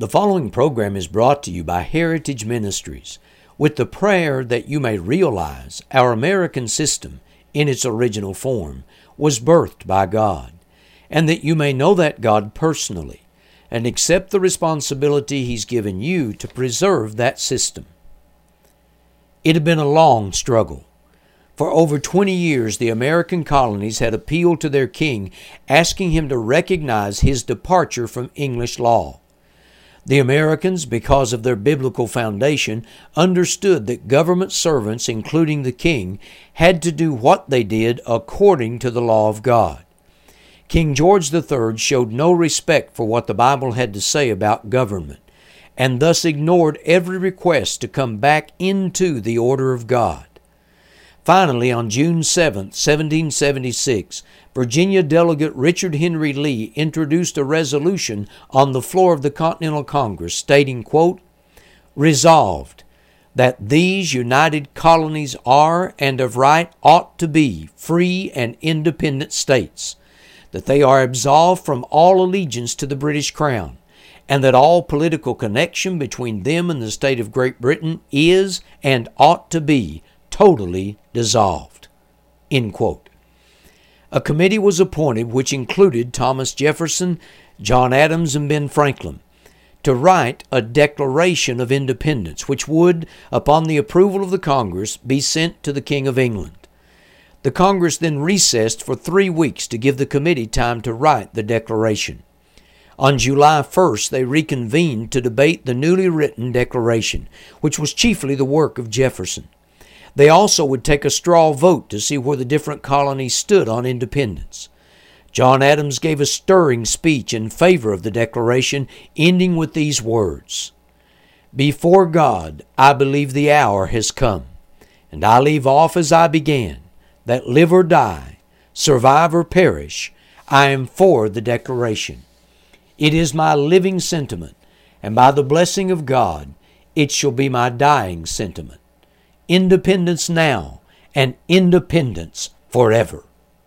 The following program is brought to you by Heritage Ministries with the prayer that you may realize our American system in its original form was birthed by God, and that you may know that God personally and accept the responsibility He's given you to preserve that system. It had been a long struggle. For over 20 years, the American colonies had appealed to their king, asking him to recognize his departure from English law. The Americans, because of their biblical foundation, understood that government servants, including the king, had to do what they did according to the law of God. King George III showed no respect for what the Bible had to say about government, and thus ignored every request to come back into the order of God. Finally, on June 7, 1776, Virginia Delegate Richard Henry Lee introduced a resolution on the floor of the Continental Congress stating, quote, "Resolved, that these united colonies are and of right ought to be free and independent states, that they are absolved from all allegiance to the British Crown, and that all political connection between them and the state of Great Britain is and ought to be totally dissolved." End quote. A committee was appointed which included Thomas Jefferson, John Adams, and Ben Franklin to write a Declaration of Independence, which would, upon the approval of the Congress, be sent to the King of England. The Congress then recessed for 3 weeks to give the committee time to write the Declaration. On July 1st, they reconvened to debate the newly written Declaration, which was chiefly the work of Jefferson. They also would take a straw vote to see where the different colonies stood on independence. John Adams gave a stirring speech in favor of the Declaration, ending with these words, "Before God, I believe the hour has come, and I leave off as I began, that live or die, survive or perish, I am for the Declaration. It is my living sentiment, and by the blessing of God, it shall be my dying sentiment. Independence now, and independence forever."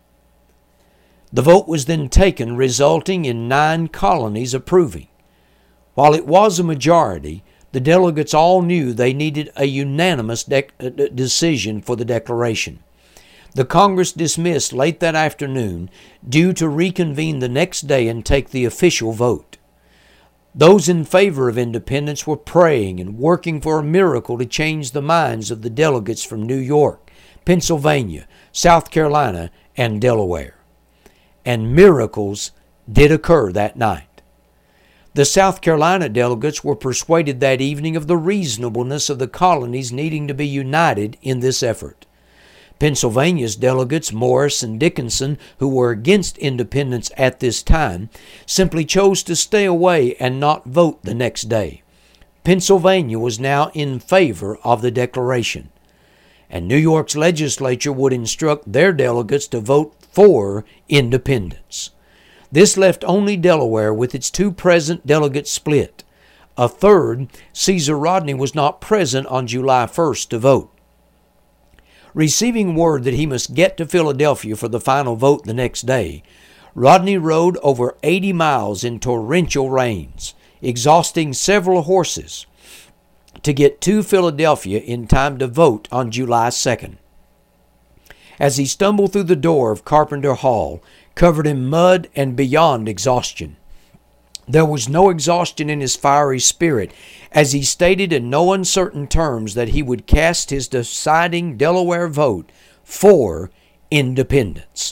The vote was then taken, resulting in 9 colonies approving. While it was a majority, the delegates all knew they needed a unanimous decision for the Declaration. The Congress dismissed late that afternoon, due to reconvene the next day and take the official vote. Those in favor of independence were praying and working for a miracle to change the minds of the delegates from New York, Pennsylvania, South Carolina, and Delaware. And miracles did occur that night. The South Carolina delegates were persuaded that evening of the reasonableness of the colonies needing to be united in this effort. Pennsylvania's delegates, Morris and Dickinson, who were against independence at this time, simply chose to stay away and not vote the next day. Pennsylvania was now in favor of the Declaration, and New York's legislature would instruct their delegates to vote for independence. This left only Delaware with its 2 present delegates split. A third, Caesar Rodney, was not present on July 1st to vote. Receiving word that he must get to Philadelphia for the final vote the next day, Rodney rode over 80 miles in torrential rains, exhausting several horses, to get to Philadelphia in time to vote on July 2nd. As he stumbled through the door of Carpenter Hall, covered in mud and beyond exhaustion, there was no exhaustion in his fiery spirit, as he stated in no uncertain terms that he would cast his deciding Delaware vote for independence.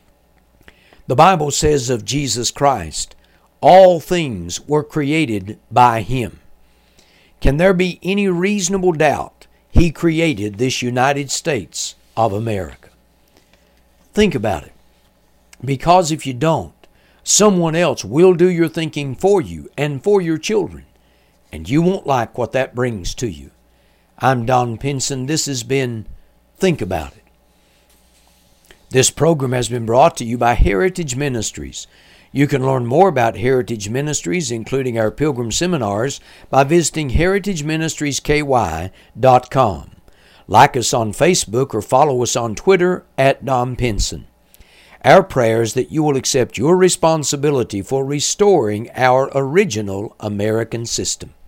The Bible says of Jesus Christ, all things were created by Him. Can there be any reasonable doubt He created this United States of America? Think about it, because if you don't, someone else will do your thinking for you and for your children, and you won't like what that brings to you. I'm Don Pinson. This has been Think About It. This program has been brought to you by Heritage Ministries. You can learn more about Heritage Ministries, including our Pilgrim Seminars, by visiting heritageministriesky.com. Like us on Facebook or follow us on Twitter @Don Pinson. Our prayer is that you will accept your responsibility for restoring our original American system.